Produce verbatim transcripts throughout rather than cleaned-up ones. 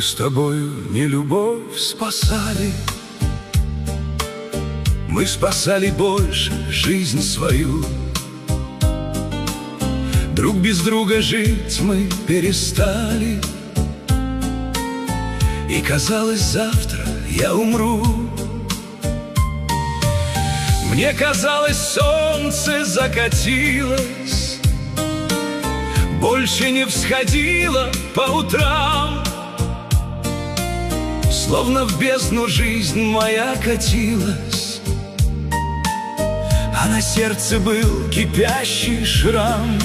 с тобою не любовь спасали, мы спасали больше жизнь свою. Друг без друга жить мы перестали, и казалось, завтра я умру. Мне казалось, солнце закатилось, больше не всходило по утрам. Словно в бездну жизнь моя катилась, а на сердце был кипящий шрам.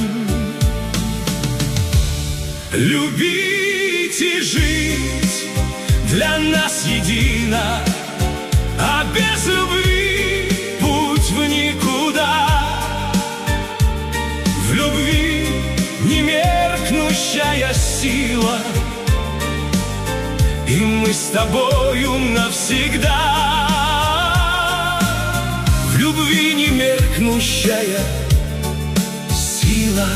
Любить и жить для нас едино, а без любви путь в никуда. В любви немеркнущая сила, и мы с тобою навсегда. В любви немеркнущая сила.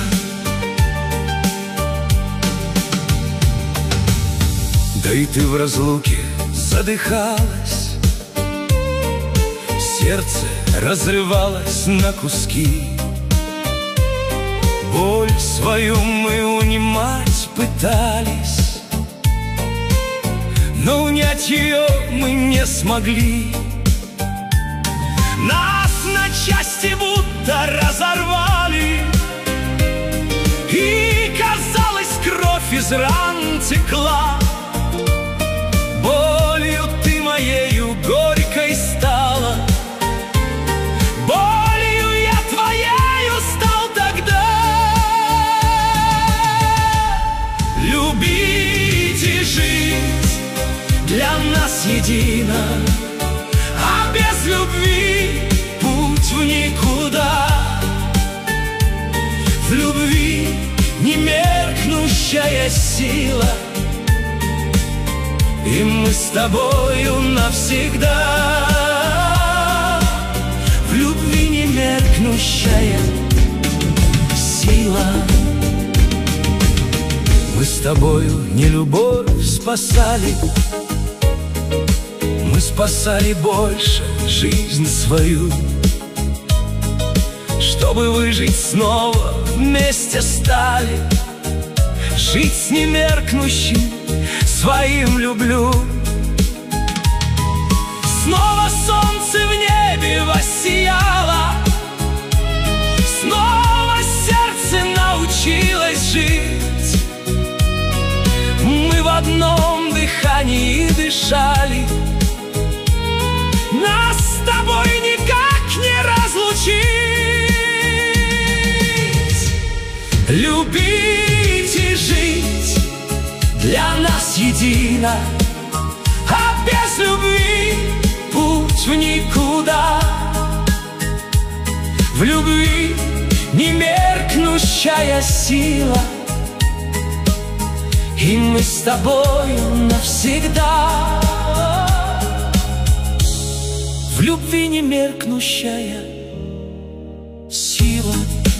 Да и ты в разлуке задыхалась, сердце разрывалось на куски. Боль свою мы унимать пытались, но унять ее мы не смогли. Нас на части будто разорвали, и казалось, кровь из ран текла. Болью ты моею горькой стала, болью я твоею стал тогда. Любить и жить для нас едино, а без любви путь в никуда. В любви немеркнущая сила, и мы с тобою навсегда. В любви немеркнущая сила. Мы с тобою не любовь спасали, мы спасали больше жизнь свою. Чтобы выжить снова вместе стали, жить с немеркнущим своим люблю. Снова солнце в небе воссияло, снова сердце научилось жить. Мы в одном дыхании дышали, нас с тобой никак не разлучить. Любить и жить для нас едино, а без любви путь в никуда. В любви немеркнущая сила, и мы с тобою навсегда. В любви немеркнущая сила.